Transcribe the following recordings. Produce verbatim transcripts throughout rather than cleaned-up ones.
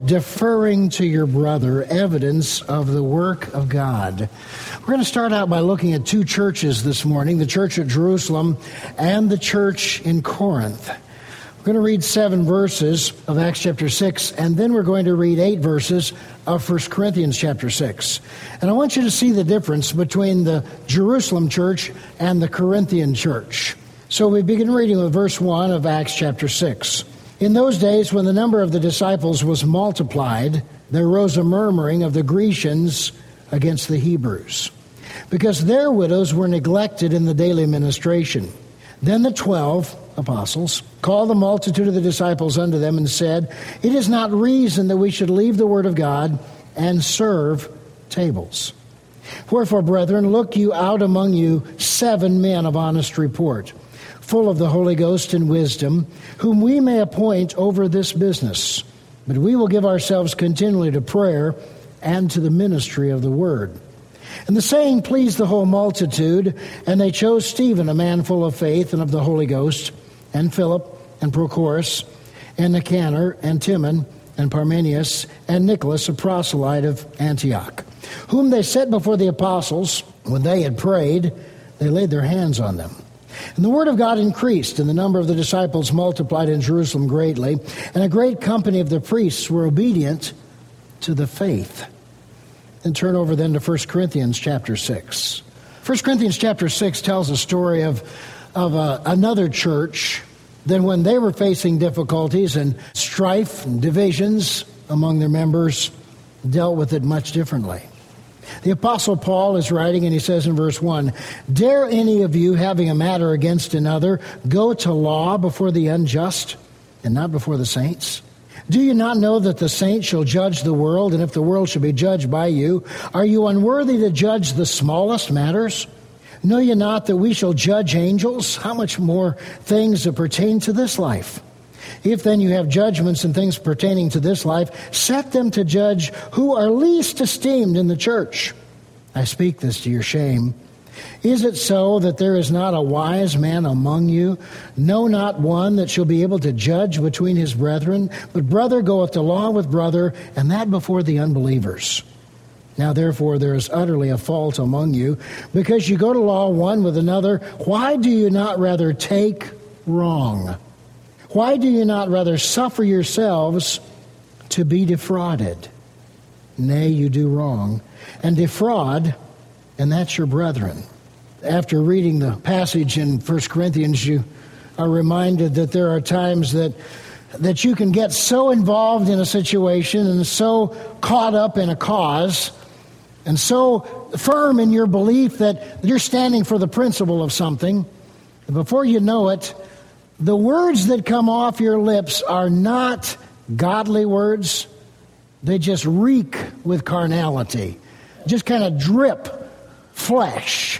Deferring to your brother, evidence of the work of God. We're going to start out by looking at two churches this morning, the church at Jerusalem and the church in Corinth. We're going to read seven verses of Acts chapter six, and then we're going to read eight verses of First Corinthians chapter six. And I want you to see the difference between the Jerusalem church and the Corinthian church. So we begin reading with verse one of Acts chapter six. In those days, when the number of the disciples was multiplied, there arose a murmuring of the Grecians against the Hebrews, because their widows were neglected in the daily ministration. Then the twelve apostles called the multitude of the disciples unto them and said, It is not reason that we should leave the word of God and serve tables. Wherefore, brethren, look you out among you seven men of honest report, full of the Holy Ghost and wisdom, whom we may appoint over this business. But we will give ourselves continually to prayer and to the ministry of the word. And the saying pleased the whole multitude, and they chose Stephen, a man full of faith and of the Holy Ghost, and Philip, and Prochorus, and Nicanor, and Timon, and Parmenius, and Nicholas, a proselyte of Antioch, whom they set before the apostles. When they had prayed, they laid their hands on them. And the word of God increased, and the number of the disciples multiplied in Jerusalem greatly, and a great company of the priests were obedient to the faith. And turn over then to First Corinthians chapter six. First Corinthians chapter six tells a story of, of uh, another church that when they were facing difficulties and strife and divisions among their members, dealt with it much differently. The Apostle Paul is writing, and he says in verse one, Dare any of you, having a matter against another, go to law before the unjust and not before the saints? Do you not know that the saints shall judge the world, and if the world shall be judged by you, are you unworthy to judge the smallest matters? Know ye not that we shall judge angels? How much more things that pertain to this life? If then you have judgments and things pertaining to this life, set them to judge who are least esteemed in the church. I speak this to your shame. Is it so that there is not a wise man among you? No, not one that shall be able to judge between his brethren. But brother goeth to law with brother, and that before the unbelievers. Now therefore there is utterly a fault among you, because you go to law one with another. Why do you not rather take wrong? Why do you not rather suffer yourselves to be defrauded? Nay, you do wrong, and defraud, and that's your brethren. After reading the passage in First Corinthians, you are reminded that there are times that that you can get so involved in a situation and so caught up in a cause and so firm in your belief that you're standing for the principle of something, and before you know it, the words that come off your lips are not godly words. They just reek with carnality, just kind of drip flesh,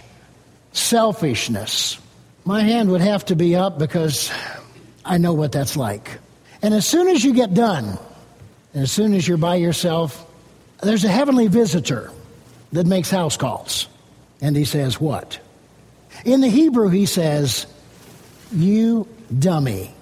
selfishness. My hand would have to be up because I know what that's like. And as soon as you get done, and as soon as you're by yourself, there's a heavenly visitor that makes house calls. And he says, what? In the Hebrew, he says, you dummy.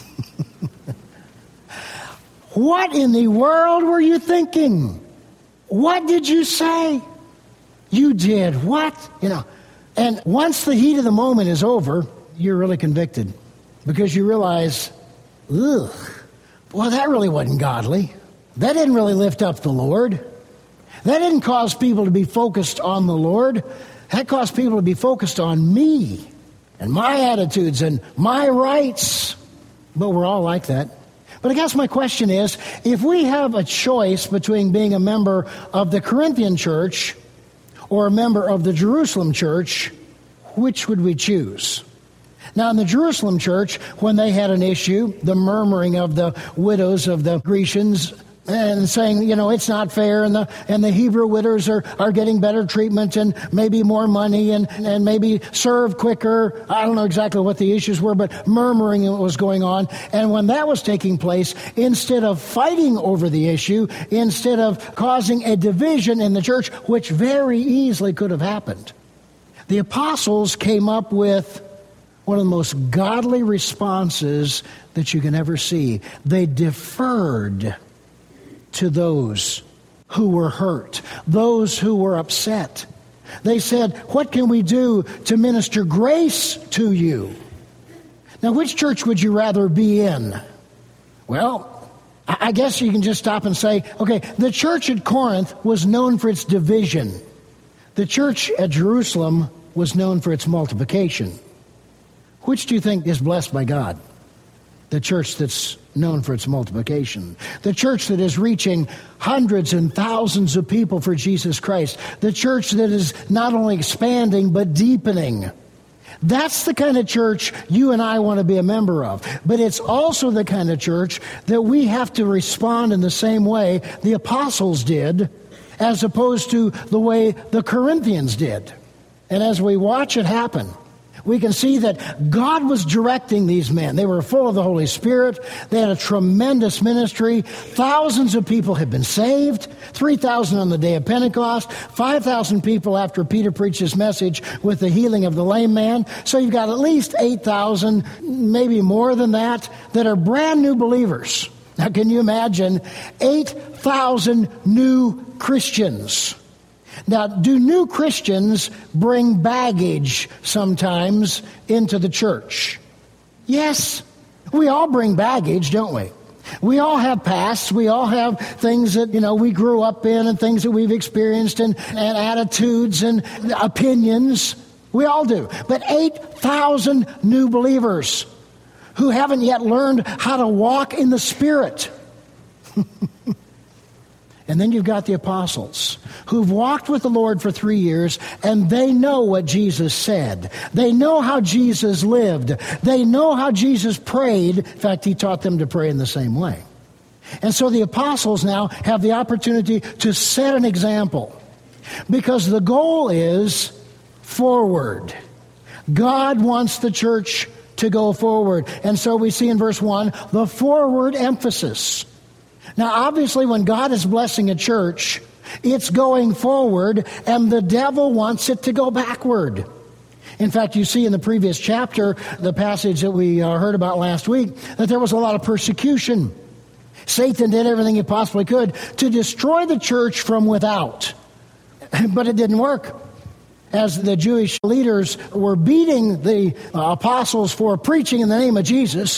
What in the world were you thinking? What did you say? You did what? You know, and once the heat of the moment is over, you're really convicted because you realize, ugh, well, that really wasn't godly. That didn't really lift up the Lord. That didn't cause people to be focused on the Lord. That caused people to be focused on me and my attitudes and my rights. But we're all like that. But I guess my question is, if we have a choice between being a member of the Corinthian church or a member of the Jerusalem church, which would we choose? Now, in the Jerusalem church, when they had an issue, the murmuring of the widows of the Grecians and saying, you know, it's not fair, and the and the Hebrew widows are, are getting better treatment and maybe more money and, and maybe serve quicker. I don't know exactly what the issues were, but murmuring was going on. And when that was taking place, instead of fighting over the issue, instead of causing a division in the church, which very easily could have happened, the apostles came up with one of the most godly responses that you can ever see. They deferred to those who were hurt, those who were upset. They said, what can we do to minister grace to you? Now, which church would you rather be in? Well, I guess you can just stop and say, okay, the church at Corinth was known for its division. The church at Jerusalem was known for its multiplication. Which do you think is blessed by God? The church that's known for its multiplication. The church that is reaching hundreds and thousands of people for Jesus Christ. The church that is not only expanding, but deepening. That's the kind of church you and I want to be a member of. But it's also the kind of church that we have to respond in the same way the apostles did, as opposed to the way the Corinthians did. And as we watch it happen, we can see that God was directing these men. They were full of the Holy Spirit. They had a tremendous ministry. Thousands of people had been saved. three thousand on the day of Pentecost. five thousand people after Peter preached his message with the healing of the lame man. So you've got at least eight thousand, maybe more than that, that are brand new believers. Now can you imagine eight thousand new Christians? Now, do new Christians bring baggage sometimes into the church? Yes. We all bring baggage, don't we? We all have pasts. We all have things that, you know, we grew up in and things that we've experienced and, and attitudes and opinions. We all do. But eight thousand new believers who haven't yet learned how to walk in the Spirit. And then you've got the apostles who've walked with the Lord for three years, and they know what Jesus said. They know how Jesus lived. They know how Jesus prayed. In fact, he taught them to pray in the same way. And so the apostles now have the opportunity to set an example, because the goal is forward. God wants the church to go forward. And so we see in verse one, the forward emphasis. Now, obviously, when God is blessing a church, it's going forward, and the devil wants it to go backward. In fact, you see in the previous chapter, the passage that we uh, heard about last week, that there was a lot of persecution. Satan did everything he possibly could to destroy the church from without. But it didn't work. As the Jewish leaders were beating the uh, apostles for preaching in the name of Jesus,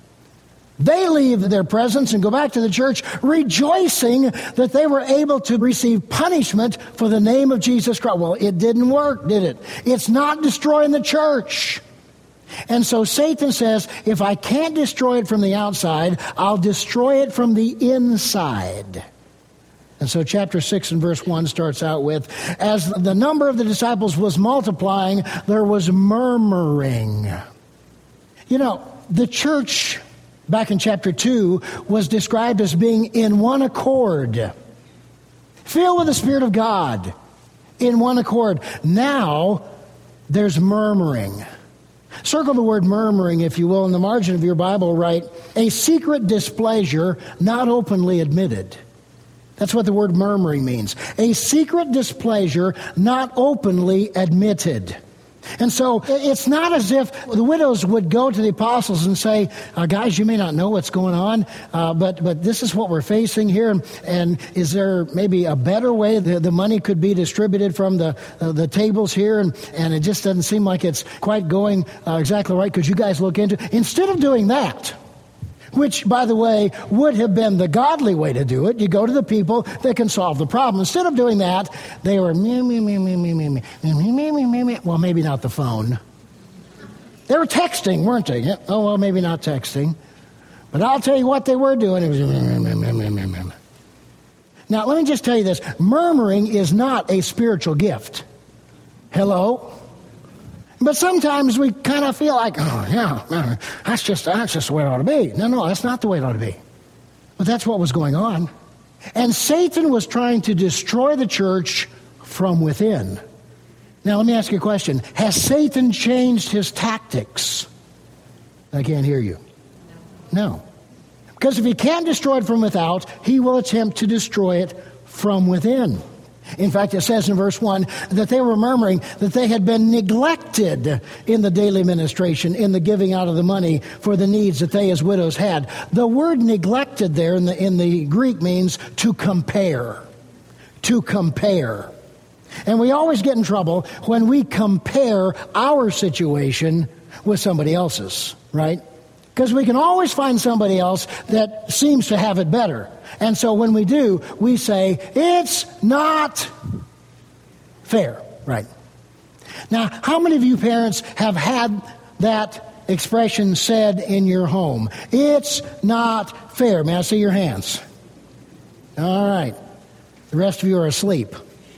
they leave their presence and go back to the church rejoicing that they were able to receive punishment for the name of Jesus Christ. Well, it didn't work, did it? It's not destroying the church. And so Satan says, if I can't destroy it from the outside, I'll destroy it from the inside. And so chapter six and verse one starts out with, as the number of the disciples was multiplying, there was murmuring. You know, the church back in chapter two, was described as being in one accord, filled with the Spirit of God, in one accord. Now, there's murmuring. Circle the word murmuring, if you will, in the margin of your Bible. Write, a secret displeasure not openly admitted. That's what the word murmuring means. A secret displeasure not openly admitted. And so it's not as if the widows would go to the apostles and say, uh, guys, you may not know what's going on, uh, but but this is what we're facing here. And, and is there maybe a better way that the money could be distributed from the uh, the tables here? And, and it just doesn't seem like it's quite going uh, exactly right. Could you guys look into it? Instead of doing that, which, by the way, would have been the godly way to do it. You go to the people that can solve the problem. Instead of doing that, they were me, me, me, me, me, me, me, me, me, me, me, me. Well, maybe not the phone. They were texting, weren't they? Oh, well, maybe not texting. But I'll tell you what they were doing. It was me, me, me, me, me, me. Now, let me just tell you this. Murmuring is not a spiritual gift. Hello? But sometimes we kind of feel like, oh, yeah, that's just, that's just the way it ought to be. No, no, that's not the way it ought to be. But that's what was going on. And Satan was trying to destroy the church from within. Now, let me ask you a question. Has Satan changed his tactics? I can't hear you. No. Because if he can't destroy it from without, he will attempt to destroy it from within. In fact, it says in verse one that they were murmuring that they had been neglected in the daily ministration, in the giving out of the money for the needs that they as widows had. The word neglected there in the, in the Greek means to compare. To compare. And we always get in trouble when we compare our situation with somebody else's, right? Because we can always find somebody else that seems to have it better. And so when we do, we say, it's not fair, right? Now, how many of you parents have had that expression said in your home? It's not fair. May I see your hands? All right. The rest of you are asleep.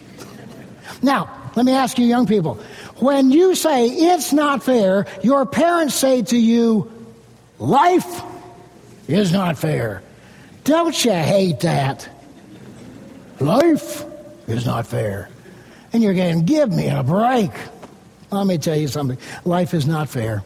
Now, let me ask you young people. When you say it's not fair, your parents say to you, life is not fair. Don't you hate that? Life is not fair. And you're going, give me a break. Let me tell you something. Life is not fair.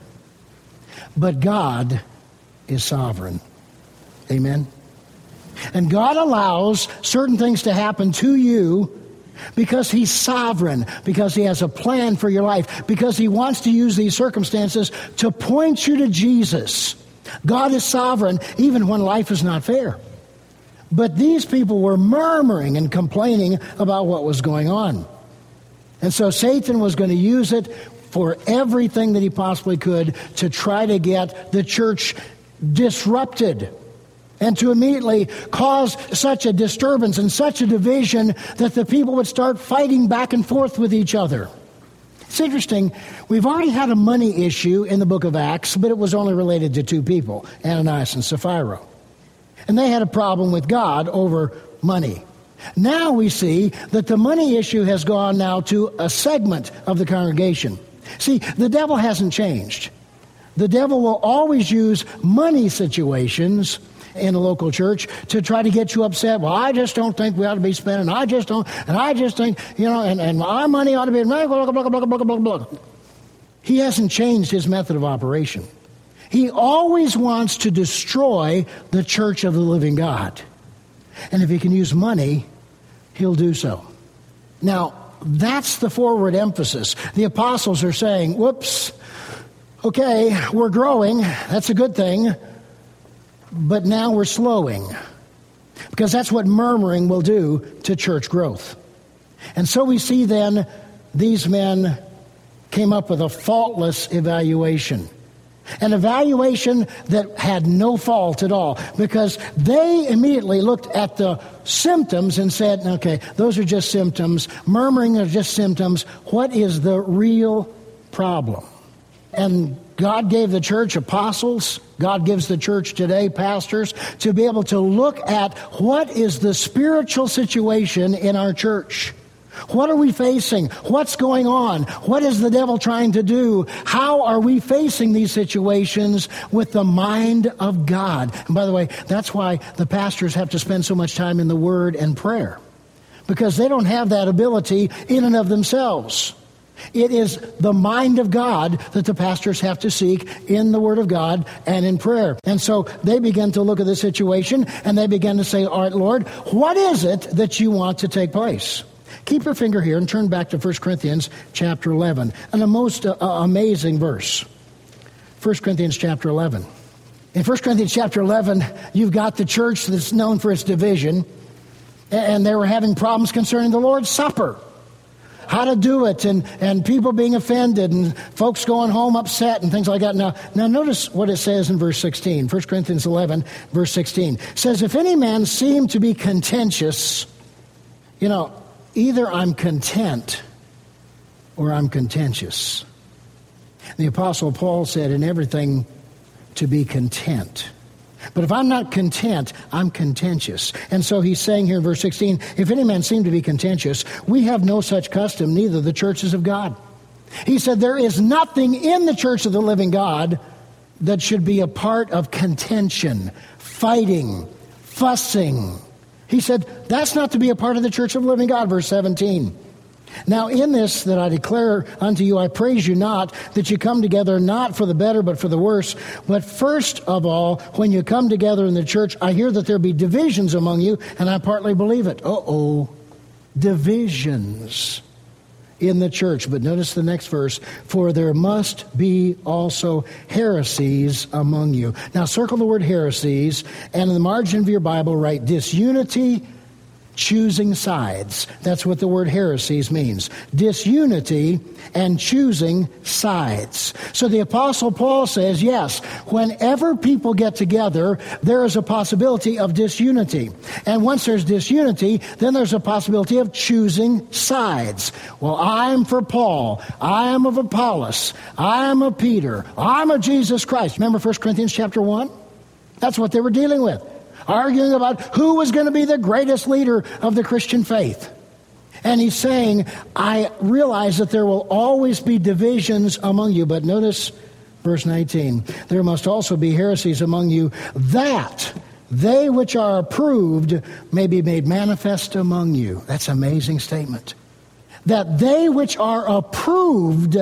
But God is sovereign. Amen? And God allows certain things to happen to you because He's sovereign, because He has a plan for your life, because He wants to use these circumstances to point you to Jesus. God is sovereign even when life is not fair. But these people were murmuring and complaining about what was going on. And so Satan was going to use it for everything that he possibly could to try to get the church disrupted and to immediately cause such a disturbance and such a division that the people would start fighting back and forth with each other. It's interesting. We've already had a money issue in the book of Acts, but it was only related to two people, Ananias and Sapphira. And they had a problem with God over money. Now we see that the money issue has gone now to a segment of the congregation. See, the devil hasn't changed. The devil will always use money situations in a local church to try to get you upset. Well, I just don't think we ought to be spending. I just don't. And I just think, you know, and, and our money ought to be. Blah, blah, blah, blah, blah, blah, blah. He hasn't changed his method of operation. He always wants to destroy the church of the living God. And if he can use money, he'll do so. Now, that's the forward emphasis. The apostles are saying, whoops, okay, we're growing. That's a good thing. But now we're slowing. Because that's what murmuring will do to church growth. And so we see then these men came up with a faultless evaluation. An evaluation that had no fault at all, because they immediately looked at the symptoms and said, okay, those are just symptoms. Murmuring are just symptoms. What is the real problem? And God gave the church apostles. God gives the church today pastors to be able to look at what is the spiritual situation in our church. What are we facing? What's going on? What is the devil trying to do? How are we facing these situations with the mind of God? And by the way, that's why the pastors have to spend so much time in the Word and prayer, because they don't have that ability in and of themselves. It is the mind of God that the pastors have to seek in the Word of God and in prayer. And so they begin to look at the situation and they begin to say, all right, Lord, what is it that you want to take place? Keep your finger here and turn back to First Corinthians chapter eleven, and a most uh, amazing verse. First Corinthians chapter eleven. In First Corinthians chapter eleven, you've got the church that's known for its division, and they were having problems concerning the Lord's Supper. How to do it, and, and people being offended, and folks going home upset, and things like that. Now, now notice what it says in verse sixteen. First Corinthians eleven, verse sixteen. It says, if any man seem to be contentious, you know, either I'm content or I'm contentious. The Apostle Paul said in everything to be content. But if I'm not content, I'm contentious. And so he's saying here in verse sixteen, if any man seem to be contentious, we have no such custom, neither the churches of God. He said there is nothing in the church of the living God that should be a part of contention, fighting, fussing. He said, that's not to be a part of the church of the living God, verse seventeen. Now in this that I declare unto you, I praise you not, that you come together not for the better, but for the worse. But first of all, when you come together in the church, I hear that there be divisions among you, and I partly believe it. Uh-oh. divisions in the church. But notice the next verse, for there must be also heresies among you. Now circle the word heresies, and in the margin of your Bible write disunity, choosing sides. That's what the word heresies means. Disunity and choosing sides. So the Apostle Paul says, yes, whenever people get together, there is a possibility of disunity. And once there's disunity, then there's a possibility of choosing sides. Well, I'm for Paul. I am of Apollos. I am of Peter. I'm of Jesus Christ. Remember First Corinthians chapter one? That's what they were dealing with. Arguing about who was going to be the greatest leader of the Christian faith. And he's saying, I realize that there will always be divisions among you. But notice verse nineteen. There must also be heresies among you, that they which are approved may be made manifest among you. That's an amazing statement. That they which are approved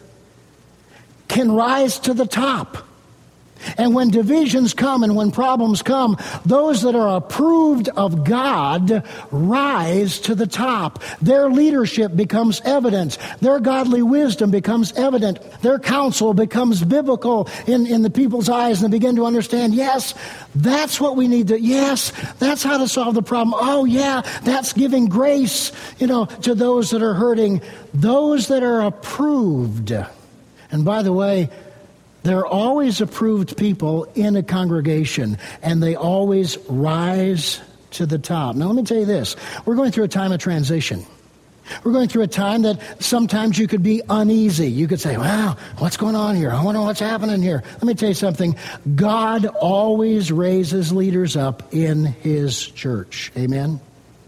can rise to the top. And when divisions come and when problems come, those that are approved of God rise to the top. Their leadership becomes evident. Their godly wisdom becomes evident. Their counsel becomes biblical in, in the people's eyes, and they begin to understand, yes, that's what we need to, yes, that's how to solve the problem. Oh, yeah, that's giving grace, you know, to those that are hurting. Those that are approved. And by the way, there are always approved people in a congregation, and they always rise to the top. Now, let me tell you this. We're going through a time of transition. We're going through a time that sometimes you could be uneasy. You could say, wow, what's going on here? I wonder what's happening here. Let me tell you something. God always raises leaders up in His church. Amen?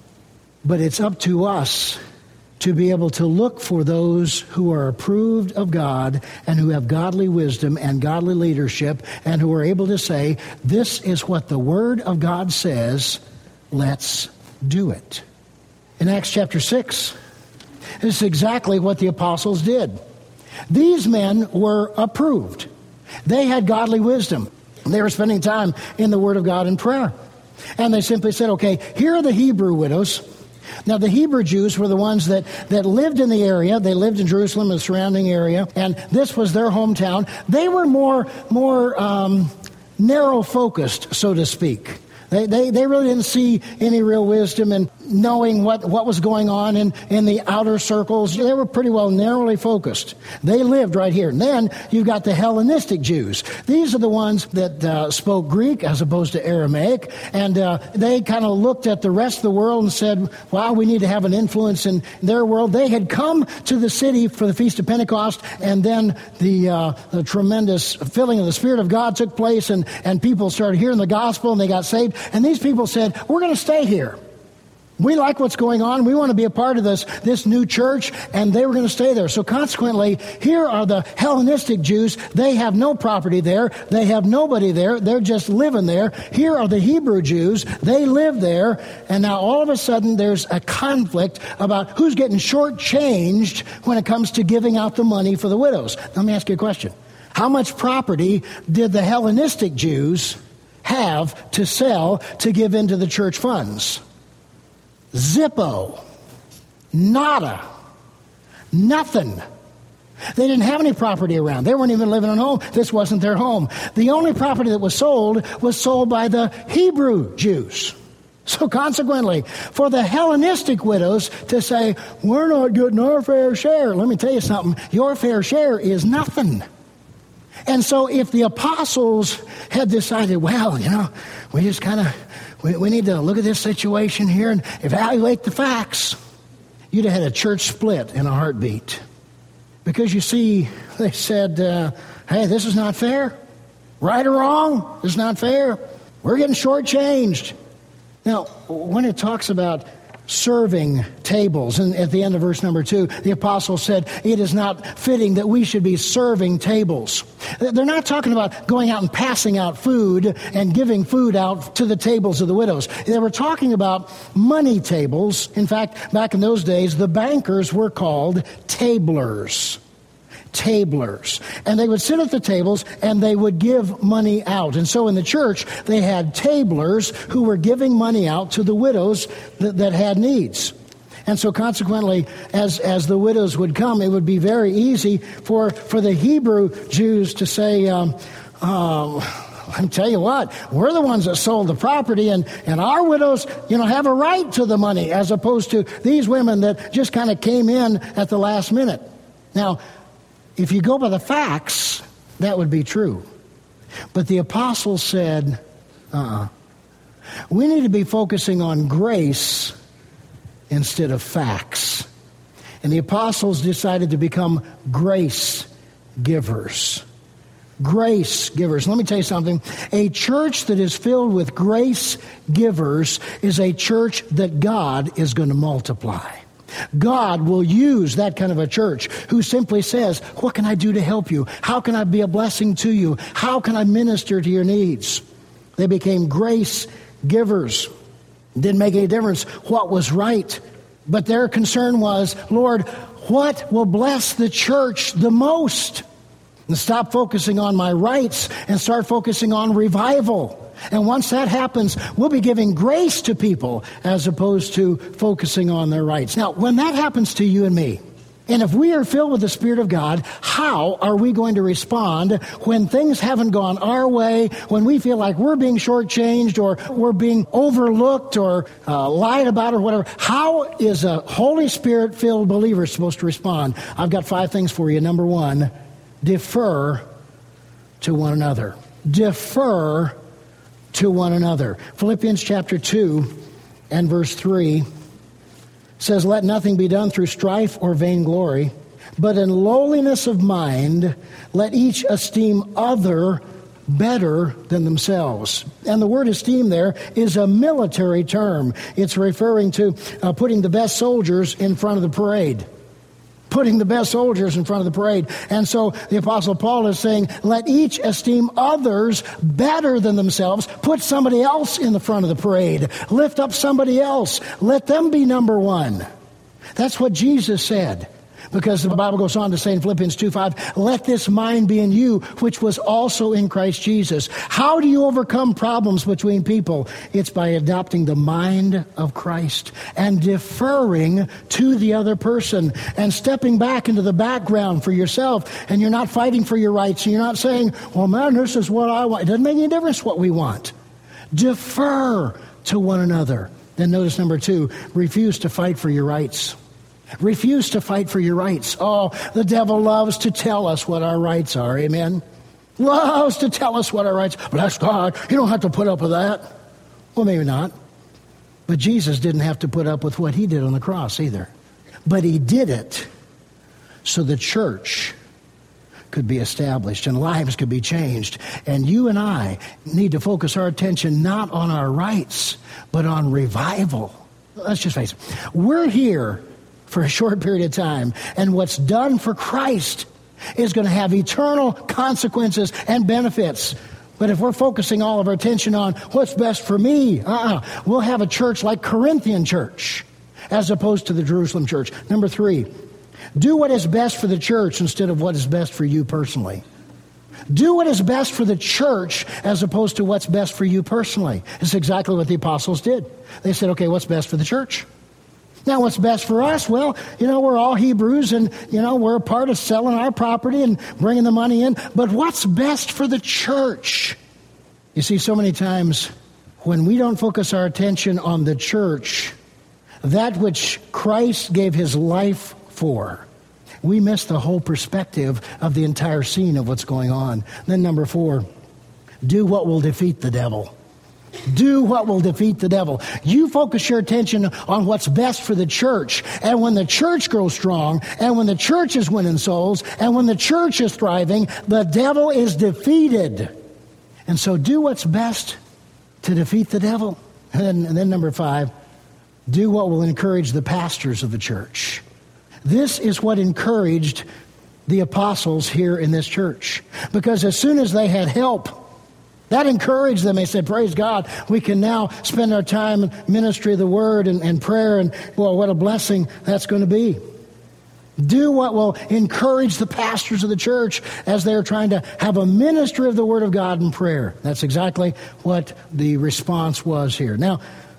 But it's up to us to be able to look for those who are approved of God and who have godly wisdom and godly leadership and who are able to say, this is what the Word of God says, let's do it. In Acts chapter six, this is exactly what the apostles did. These men were approved. They had godly wisdom. They were spending time in the Word of God in prayer. And they simply said, okay, here are the Hebrew widows. Now, the Hebrew Jews were the ones that, that lived in the area. They lived in Jerusalem and the surrounding area, and this was their hometown. They were more, more um, narrow-focused, so to speak. They, they they really didn't see any real wisdom in knowing what, what was going on in, in the outer circles. They were pretty well narrowly focused. They lived right here. And then you've got the Hellenistic Jews. These are the ones that uh, spoke Greek as opposed to Aramaic. And uh, they kind of looked at the rest of the world and said, wow, we need to have an influence in their world. They had come to the city for the Feast of Pentecost, and then the, uh, the tremendous filling of the Spirit of God took place, and, and people started hearing the gospel, and they got saved. And these people said, we're going to stay here. We like what's going on. We want to be a part of this, this new church, and they were going to stay there. So consequently, here are the Hellenistic Jews. They have no property there. They have nobody there. They're just living there. Here are the Hebrew Jews. They live there. And now all of a sudden, there's a conflict about who's getting shortchanged when it comes to giving out the money for the widows. Let me ask you a question. How much property did the Hellenistic Jews have to sell to give into the church funds? Zippo. Nada. Nothing. They didn't have any property around. They weren't even living at home. This wasn't their home. The only property that was sold was sold by the Hebrew Jews. So consequently, for the Hellenistic widows to say, we're not getting our fair share, let me tell you something, your fair share is nothing. And so if the apostles had decided, well, you know, we just kind of, we, we need to look at this situation here and evaluate the facts, you'd have had a church split in a heartbeat. Because you see, they said, uh, hey, this is not fair. Right or wrong, this is not fair. We're getting shortchanged. Now, when it talks about serving tables, and at the end of verse number two, the apostle said, it is not fitting that we should be serving tables. They're not talking about going out and passing out food and giving food out to the tables of the widows. They were talking about money tables. In fact, back in those days, the bankers were called tablers. Tablers. And they would sit at the tables and they would give money out. And so in the church, they had tablers who were giving money out to the widows that, that had needs. And so consequently, as, as the widows would come, it would be very easy for, for the Hebrew Jews to say, um, um, I tell you what, we're the ones that sold the property, and, and our widows, you know, have a right to the money, as opposed to these women that just kind of came in at the last minute. Now, if you go by the facts, that would be true. But the apostles said, uh-uh. We need to be focusing on grace instead of facts. And the apostles decided to become grace givers. Grace givers. Let me tell you something. A church that is filled with grace givers is a church that God is going to multiply. God will use that kind of a church who simply says, what can I do to help you? How can I be a blessing to you? How can I minister to your needs? They became grace givers. It didn't make any difference what was right, but their concern was, Lord, what will bless the church the most? And stop focusing on my rights and start focusing on revival. And once that happens, we'll be giving grace to people as opposed to focusing on their rights. Now, when that happens to you and me, and if we are filled with the Spirit of God, how are we going to respond when things haven't gone our way, when we feel like we're being shortchanged or we're being overlooked or uh, lied about or whatever? How is a Holy Spirit-filled believer supposed to respond? I've got five things for you. Number one, defer to one another. Defer to one another. Philippians chapter two and verse three says, let nothing be done through strife or vainglory, but in lowliness of mind, let each esteem other better than themselves. And the word esteem there is a military term. It's referring to uh, putting the best soldiers in front of the parade. Putting the best soldiers in front of the parade. And so the Apostle Paul is saying, let each esteem others better than themselves. Put somebody else in the front of the parade. Lift up somebody else. Let them be number one. That's what Jesus said. Because the Bible goes on to say in Philippians two five, let this mind be in you, which was also in Christ Jesus. How do you overcome problems between people? It's by adopting the mind of Christ and deferring to the other person and stepping back into the background for yourself. And you're not fighting for your rights. And you're not saying, well, man, this is what I want. It doesn't make any difference what we want. Defer to one another. Then notice number two, refuse to fight for your rights. Refuse to fight for your rights. Oh, the devil loves to tell us what our rights are. Amen? Loves to tell us what our rights are. Bless God. You don't have to put up with that. Well, maybe not. But Jesus didn't have to put up with what he did on the cross either. But he did it so the church could be established and lives could be changed. And you and I need to focus our attention not on our rights, but on revival. Let's just face it. We're here for a short period of time. And what's done for Christ is going to have eternal consequences and benefits. But if we're focusing all of our attention on what's best for me, uh-uh, we'll have a church like Corinthian church as opposed to the Jerusalem church. Number three, do what is best for the church instead of what is best for you personally. Do what is best for the church as opposed to what's best for you personally. It's exactly what the apostles did. They said, okay, what's best for the church? Now, what's best for us? Well, you know, we're all Hebrews and, you know, we're a part of selling our property and bringing the money in. But what's best for the church? You see, so many times when we don't focus our attention on the church, that which Christ gave his life for, we miss the whole perspective of the entire scene of what's going on. Then number four, do what will defeat the devil. Do what will defeat the devil. You focus your attention on what's best for the church. And when the church grows strong, and when the church is winning souls, and when the church is thriving, the devil is defeated. And so do what's best to defeat the devil. And then, and then number five, do what will encourage the pastors of the church. This is what encouraged the apostles here in this church. Because as soon as they had help, that encouraged them. They said, praise God, we can now spend our time in ministry of the word and, and prayer, and, well, what a blessing that's going to be. Do what will encourage the pastors of the church as they're trying to have a ministry of the word of God and prayer. That's exactly what the response was here. Now,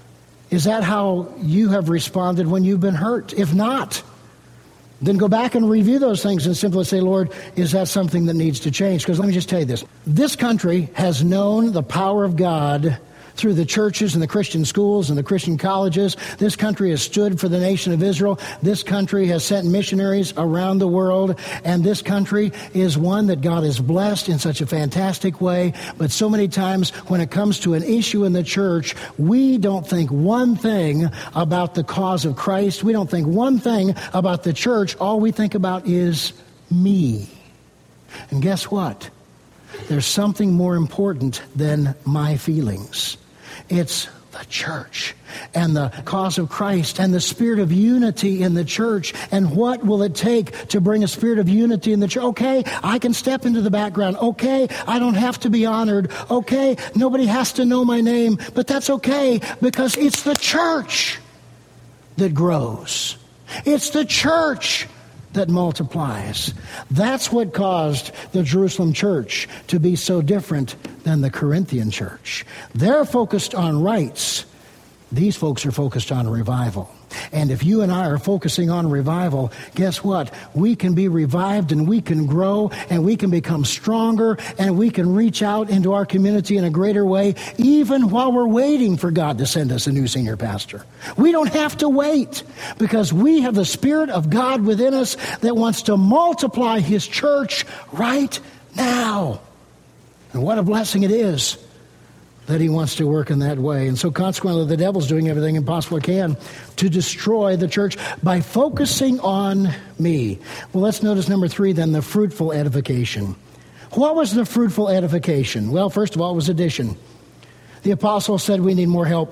Is that how you have responded when you've been hurt? If not, then go back and review those things and simply say, Lord, is that something that needs to change? Because let me just tell you this. This country has known the power of God through the churches and the Christian schools and the Christian colleges. This country has stood for the nation of Israel. This country has sent missionaries around the world. And this country is one that God has blessed in such a fantastic way. But so many times when it comes to an issue in the church, we don't think one thing about the cause of Christ. We don't think one thing about the church. All we think about is me. And guess what? There's something more important than my feelings. It's the church and the cause of Christ and the spirit of unity in the church. And what will it take to bring a spirit of unity in the church? Okay, I can step into the background. Okay, I don't have to be honored. Okay, nobody has to know my name. But that's okay because it's the church that grows. It's the church that multiplies. That's what caused the Jerusalem church to be so different than the Corinthian church. They're focused on rights. These folks are focused on revival. And if you and I are focusing on revival, guess what? We can be revived and we can grow and we can become stronger and we can reach out into our community in a greater way, even while we're waiting for God to send us a new senior pastor. We don't have to wait because we have the Spirit of God within us that wants to multiply His church right now. And what a blessing it is that He wants to work in that way. And so consequently, the devil's doing everything impossible he can to destroy the church by focusing on me. Well, let's notice number three then, the fruitful edification. What was the fruitful edification? Well, first of all, it was addition. The apostle said we need more help.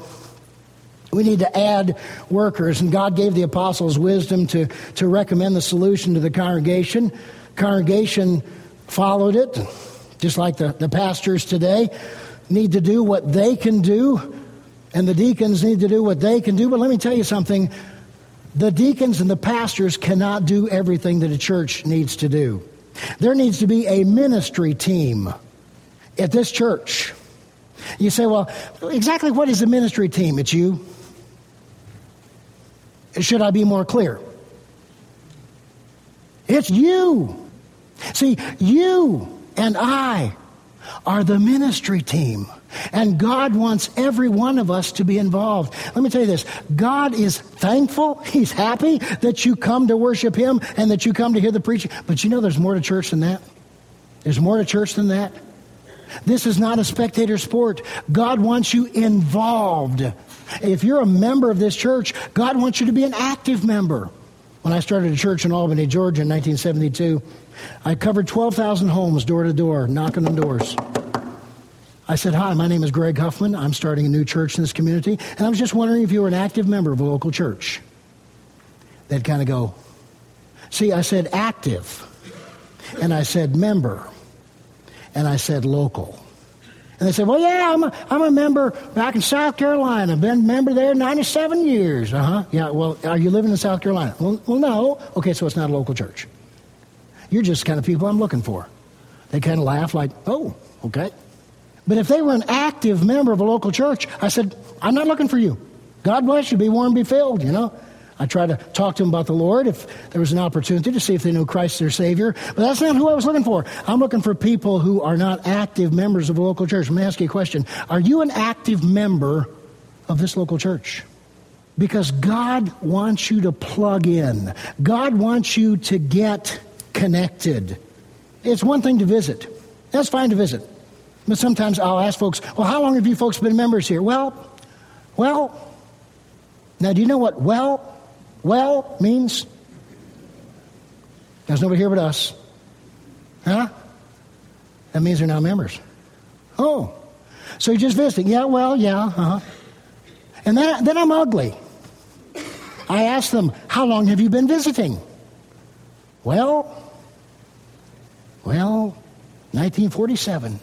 We need to add workers, and God gave the apostles wisdom to, to recommend the solution to the congregation. Congregation followed it, just like the, the pastors today need to do what they can do, and the deacons need to do what they can do. But let me tell you something. The deacons and the pastors cannot do everything that a church needs to do. There needs to be a ministry team at this church. You say, well, exactly what is a ministry team? It's you. Should I be more clear? It's you. See, you and I are the ministry team. And God wants every one of us to be involved. Let me tell you this. God is thankful. He's happy that you come to worship Him and that you come to hear the preaching. But you know there's more to church than that. There's more to church than that. This is not a spectator sport. God wants you involved. If you're a member of this church, God wants you to be an active member. When I started a church in Albany, Georgia in nineteen seventy-two, I covered twelve thousand homes door to door, knocking on doors. I said, hi, my name is Greg Huffman. I'm starting a new church in this community, and I was just wondering if you were an active member of a local church. They'd kind of go, see, I said active, and I said member, and I said local. And they said, well, yeah, I'm a, I'm a member back in South Carolina. I've been a member there ninety-seven years. Uh-huh. Yeah, well, are you living in South Carolina? Well, well, no. Okay, so it's not a local church. You're just the kind of people I'm looking for. They kind of laugh like, oh, okay. But if they were an active member of a local church, I said, I'm not looking for you. God bless you. Be warm, be filled, you know. I tried to talk to them about the Lord if there was an opportunity to see if they knew Christ their Savior. But that's not who I was looking for. I'm looking for people who are not active members of a local church. Let me ask you a question. Are you an active member of this local church? Because God wants you to plug in. God wants you to get connected. It's one thing to visit. That's fine to visit. But sometimes I'll ask folks, well, how long have you folks been members here? Well, well, now do you know what well, well means? There's nobody here but us. Huh? That means they're now members. Oh, so you're just visiting. Yeah, well, yeah, uh-huh. And then, then I'm ugly. I ask them, how long have you been visiting? Well, well, nineteen forty-seven.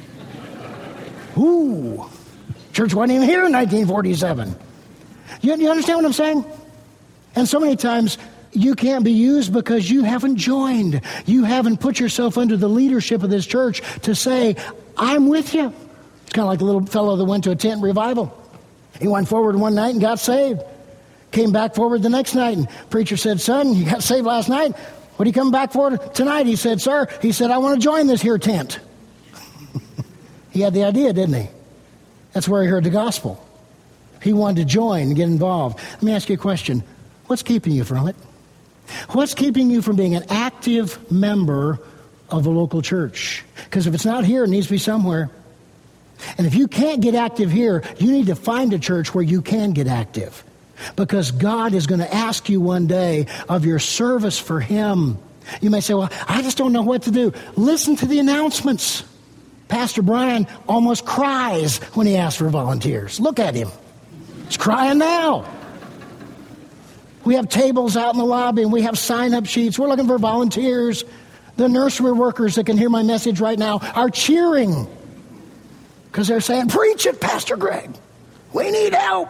Ooh, church wasn't even here in nineteen forty-seven. You, you understand what I'm saying? And so many times you can't be used because you haven't joined. You haven't put yourself under the leadership of this church to say, I'm with you. It's kind of like the little fellow that went to a tent revival. He went forward one night and got saved. Came back forward the next night, and preacher said, son, you got saved last night. What are you coming back for tonight? He said, sir, he said, I want to join this here tent. He had the idea, didn't he? That's where he heard the gospel. He wanted to join and get involved. Let me ask you a question. What's keeping you from it? What's keeping you from being an active member of a local church? Because if it's not here, it needs to be somewhere. And if you can't get active here, you need to find a church where you can get active. Because God is going to ask you one day of your service for Him. You may say, well, I just don't know what to do. Listen to the announcements. Pastor Brian almost cries when he asks for volunteers. Look at him. He's crying now. We have tables out in the lobby, and we have sign-up sheets. We're looking for volunteers. The nursery workers that can hear my message right now are cheering because they're saying, preach it, Pastor Greg. We need help.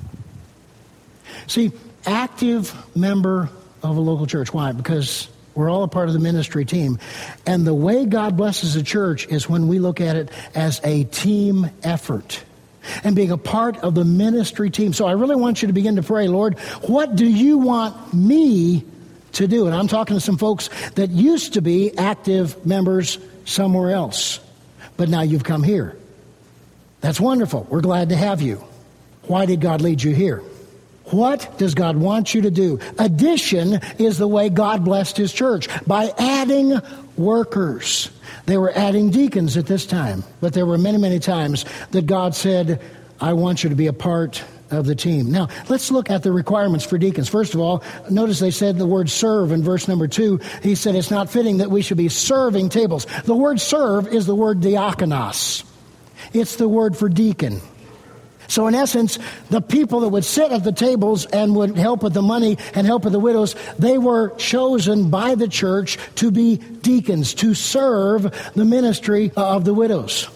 See, active member of a local church. Why? Because we're all a part of the ministry team. And the way God blesses a church is when we look at it as a team effort and being a part of the ministry team. So I really want you to begin to pray, Lord, what do you want me to do? And I'm talking to some folks that used to be active members somewhere else, but now you've come here. That's wonderful. We're glad to have you. Why did God lead you here? What does God want you to do? Addition is the way God blessed His church, by adding workers. They were adding deacons at this time, but there were many, many times that God said, I want you to be a part of the team. Now, let's look at the requirements for deacons. First of all, notice they said the word serve in verse number two. He said it's not fitting that we should be serving tables. The word serve is the word diakonos. It's the word for deacon. So in essence, the people that would sit at the tables and would help with the money and help with the widows, they were chosen by the church to be deacons, to serve the ministry of the widows.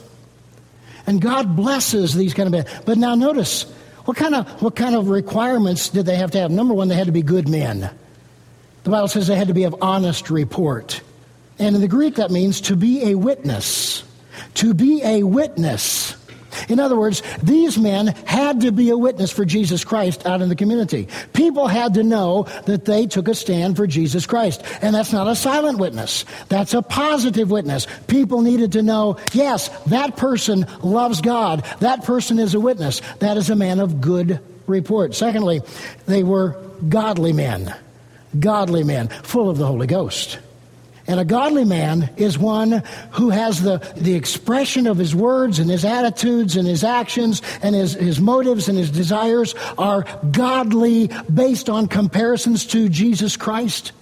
And God blesses these kind of men. But now notice, what kind of what kind of requirements did they have to have? Number one, they had to be good men. The Bible says they had to be of honest report. And in the Greek, that means to be a witness. To be a witness. In other words, these men had to be a witness for Jesus Christ out in the community. People had to know that they took a stand for Jesus Christ. And that's not a silent witness. That's a positive witness. People needed to know, yes, that person loves God. That person is a witness. That is a man of good report. Secondly, they were godly men. Godly men, full of the Holy Ghost. And a godly man is one who has the, the expression of his words and his attitudes and his actions and his, his motives and his desires are godly based on comparisons to Jesus Christ.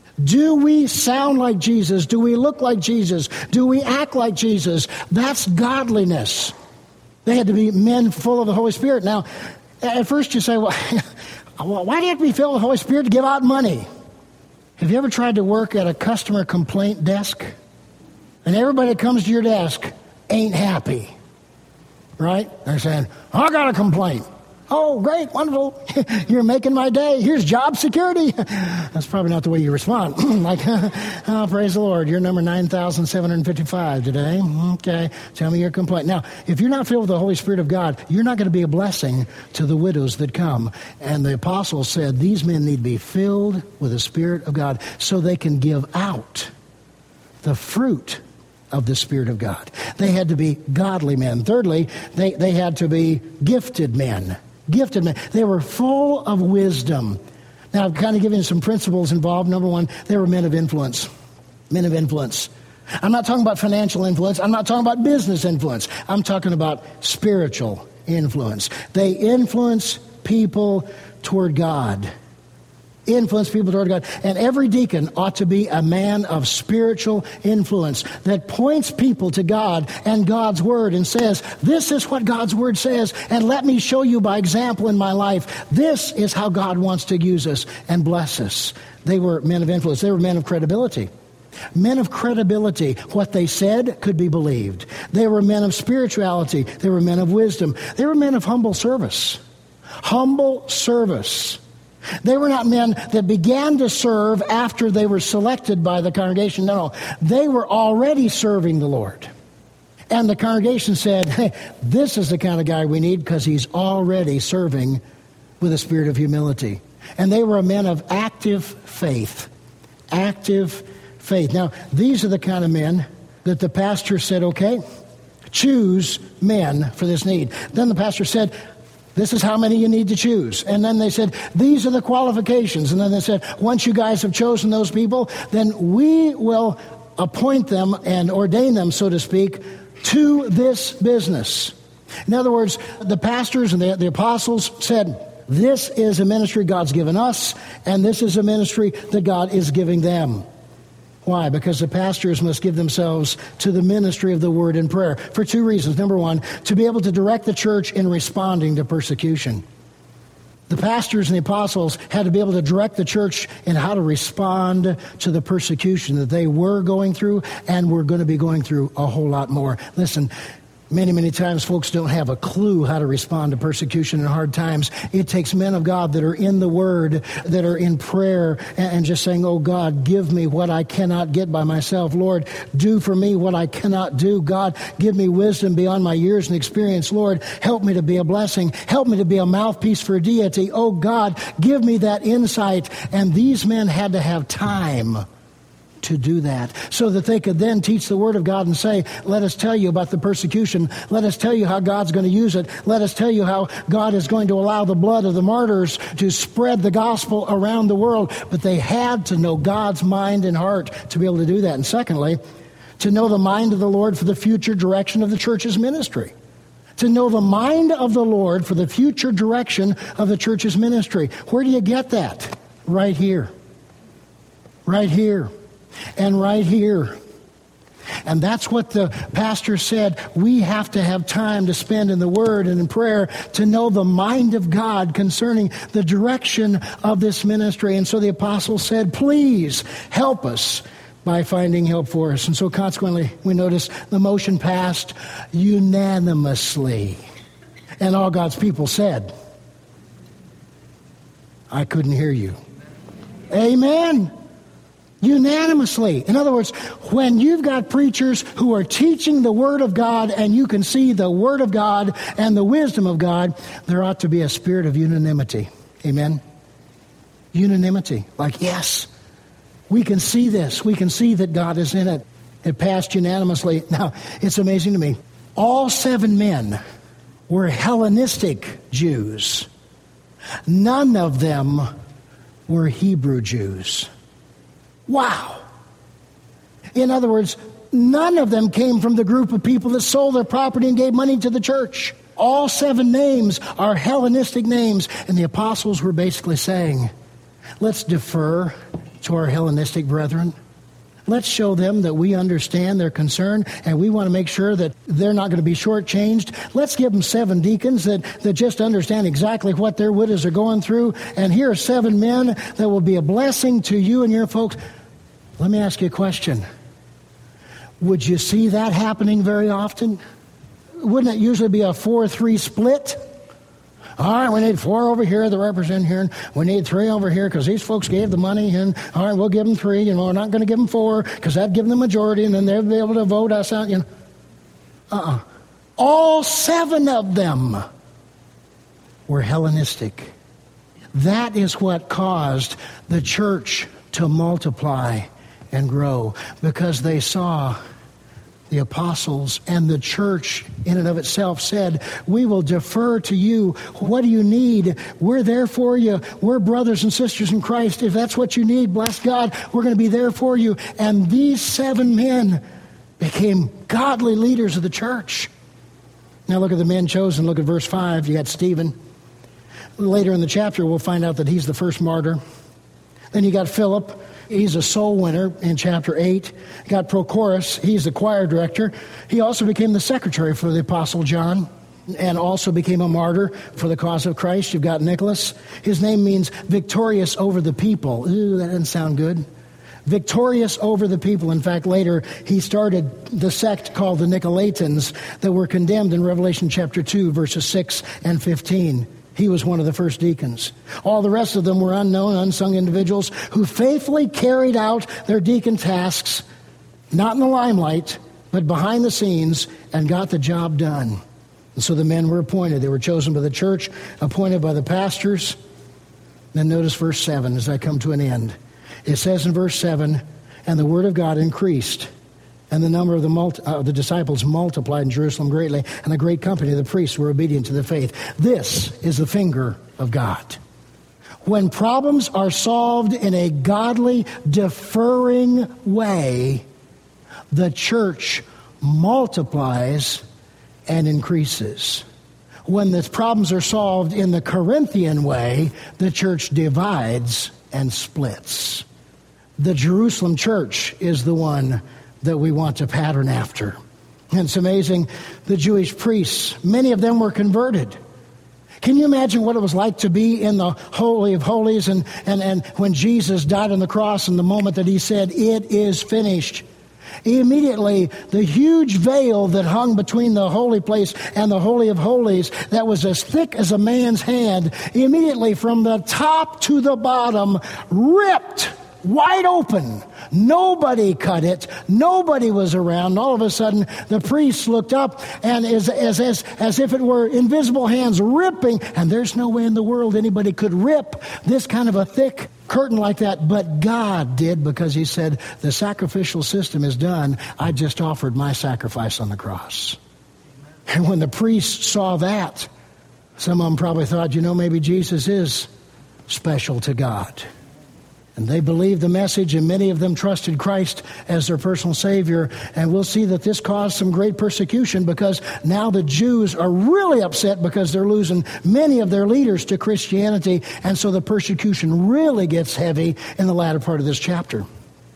Do we sound like Jesus? Do we look like Jesus? Do we act like Jesus? That's godliness. They had to be men full of the Holy Spirit. Now, at first you say, well, why do you have to be filled with the Holy Spirit to give out money? Have you ever tried to work at a customer complaint desk? And everybody that comes to your desk ain't happy, right? They're saying, I got a complaint. Oh, great, wonderful. You're making my day. Here's job security. That's probably not the way you respond. Like, oh, praise the Lord. You're number nine thousand seven hundred fifty-five today. Okay, tell me your complaint. Now, if you're not filled with the Holy Spirit of God, you're not going to be a blessing to the widows that come. And the apostles said these men need to be filled with the Spirit of God so they can give out the fruit of the Spirit of God. They had to be godly men. Thirdly, they, they had to be gifted men. Gifted men. They were full of wisdom. Now, I'm kind of giving you some principles involved. Number one, they were men of influence. Men of influence. I'm not talking about financial influence. I'm not talking about business influence. I'm talking about spiritual influence. They influence people toward God. Influence people toward God. And every deacon ought to be a man of spiritual influence that points people to God and God's Word and says, this is what God's Word says, and let me show you by example in my life. This is how God wants to use us and bless us. They were men of influence. They were men of credibility. Men of credibility. What they said could be believed. They were men of spirituality. They were men of wisdom. They were men of humble service. Humble service. They were not men that began to serve after they were selected by the congregation. No, no. They were already serving the Lord. And the congregation said, hey, this is the kind of guy we need because he's already serving with a spirit of humility. And they were a men of active faith. Active faith. Now, these are the kind of men that the pastor said, okay, choose men for this need. Then the pastor said, this is how many you need to choose. And then they said, these are the qualifications. And then they said, once you guys have chosen those people, then we will appoint them and ordain them, so to speak, to this business. In other words, the pastors and the, the apostles said, this is a ministry God's given us, and this is a ministry that God is giving them. Why? Because the pastors must give themselves to the ministry of the word and prayer for two reasons. Number one, to be able to direct the church in responding to persecution. The pastors and the apostles had to be able to direct the church in how to respond to the persecution that they were going through and were going to be going through a whole lot more. Listen, many, many times folks don't have a clue how to respond to persecution in hard times. It takes men of God that are in the Word, that are in prayer, and just saying, oh God, give me what I cannot get by myself. Lord, do for me what I cannot do. God, give me wisdom beyond my years and experience. Lord, help me to be a blessing. Help me to be a mouthpiece for deity. Oh God, give me that insight. And these men had to have time to do that, so that they could then teach the Word of God and say, let us tell you about the persecution. Let us tell you how God's going to use it. Let us tell you how God is going to allow the blood of the martyrs to spread the gospel around the world. But they had to know God's mind and heart to be able to do that. And secondly, to know the mind of the Lord for the future direction of the church's ministry. To know the mind of the Lord for the future direction of the church's ministry. Where do you get that? Right here. Right here. And right here. And that's what the pastor said. We have to have time to spend in the Word and in prayer to know the mind of God concerning the direction of this ministry. And so the apostle said, please help us by finding help for us. And so consequently, we notice the motion passed unanimously. And all God's people said, I couldn't hear you. Amen. Unanimously. In other words, when you've got preachers who are teaching the Word of God and you can see the Word of God and the wisdom of God, there ought to be a spirit of unanimity. Amen? Unanimity. Like, yes, we can see this. We can see that God is in it. It passed unanimously. Now, it's amazing to me. All seven men were Hellenistic Jews. None of them were Hebrew Jews. Wow. In other words, none of them came from the group of people that sold their property and gave money to the church. All seven names are Hellenistic names. And the apostles were basically saying, let's defer to our Hellenistic brethren. Let's show them that we understand their concern and we want to make sure that they're not going to be shortchanged. Let's give them seven deacons that, that just understand exactly what their widows are going through. And here are seven men that will be a blessing to you and your folks. Let me ask you a question. Would you see that happening very often? Wouldn't it usually be a four three split? All right, we need four over here that represent here, and we need three over here because these folks gave the money, and all right, we'll give them three. You know, we're not going to give them four because that'd give them the majority, and then they'll be able to vote us out. You know, uh-uh. All seven of them were Hellenistic. That is what caused the church to multiply and grow, because they saw the apostles and the church in and of itself said, we will defer to you. What do you need? We're there for you. We're brothers and sisters in Christ. If that's what you need, bless God, we're going to be there for you. And these seven men became godly leaders of the church. Now look at the men chosen. Look at verse five. You got Stephen. Later in the chapter, we'll find out that he's the first martyr. Then you got Philip. He's a soul winner in chapter eight. You got Prochorus. He's the choir director. He also became the secretary for the Apostle John and also became a martyr for the cause of Christ. You've got Nicholas. His name means victorious over the people. Ooh, that doesn't sound good. Victorious over the people. In fact, later he started the sect called the Nicolaitans that were condemned in Revelation chapter two, verses six and fifteen. He was one of the first deacons. All the rest of them were unknown, unsung individuals who faithfully carried out their deacon tasks, not in the limelight, but behind the scenes and got the job done. And so the men were appointed. They were chosen by the church, appointed by the pastors. Then notice verse seven as I come to an end. It says in verse seven, and the word of God increased, and the number of the, multi- uh, the disciples multiplied in Jerusalem greatly, and a great company of the priests were obedient to the faith. This is the finger of God. When problems are solved in a godly, deferring way, the church multiplies and increases. When the problems are solved in the Corinthian way, the church divides and splits. The Jerusalem church is the one that we want to pattern after. And it's amazing, the Jewish priests, many of them were converted. Can you imagine what it was like to be in the Holy of Holies and, and, and when Jesus died on the cross and the moment that he said, "It is finished"? Immediately, the huge veil that hung between the holy place and the Holy of Holies that was as thick as a man's hand, immediately from the top to the bottom, ripped wide open. Nobody cut it. Nobody was around. All of a sudden, the priests looked up and as, as, as, as if it were invisible hands ripping. And there's no way in the world anybody could rip this kind of a thick curtain like that. But God did, because he said, the sacrificial system is done. I just offered my sacrifice on the cross. And when the priests saw that, some of them probably thought, you know, maybe Jesus is special to God. And they believed the message, and many of them trusted Christ as their personal Savior. And we'll see that this caused some great persecution, because now the Jews are really upset because they're losing many of their leaders to Christianity. And so the persecution really gets heavy in the latter part of this chapter.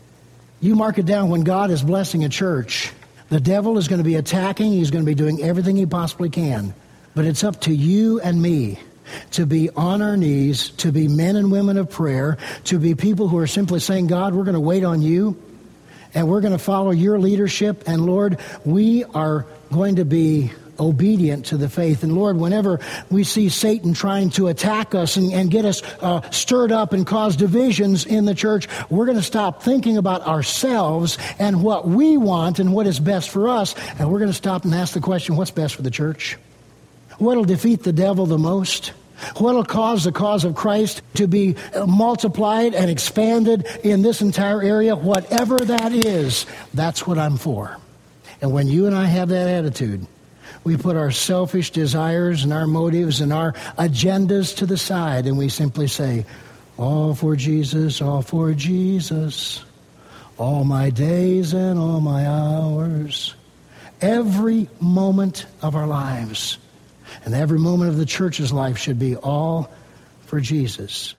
You mark it down, when God is blessing a church, the devil is going to be attacking. He's going to be doing everything he possibly can. But it's up to you and me to be on our knees, to be men and women of prayer, to be people who are simply saying, God, we're going to wait on you, and we're going to follow your leadership. And Lord, we are going to be obedient to the faith. And Lord, whenever we see Satan trying to attack us and, and get us uh, stirred up and cause divisions in the church, we're going to stop thinking about ourselves and what we want and what is best for us. And we're going to stop and ask the question, what's best for the church? What'll defeat the devil the most? What'll cause the cause of Christ to be multiplied and expanded in this entire area? Whatever that is, that's what I'm for. And when you and I have that attitude, we put our selfish desires and our motives and our agendas to the side, and we simply say, all for Jesus, all for Jesus, all my days and all my hours, every moment of our lives. And every moment of the church's life should be all for Jesus.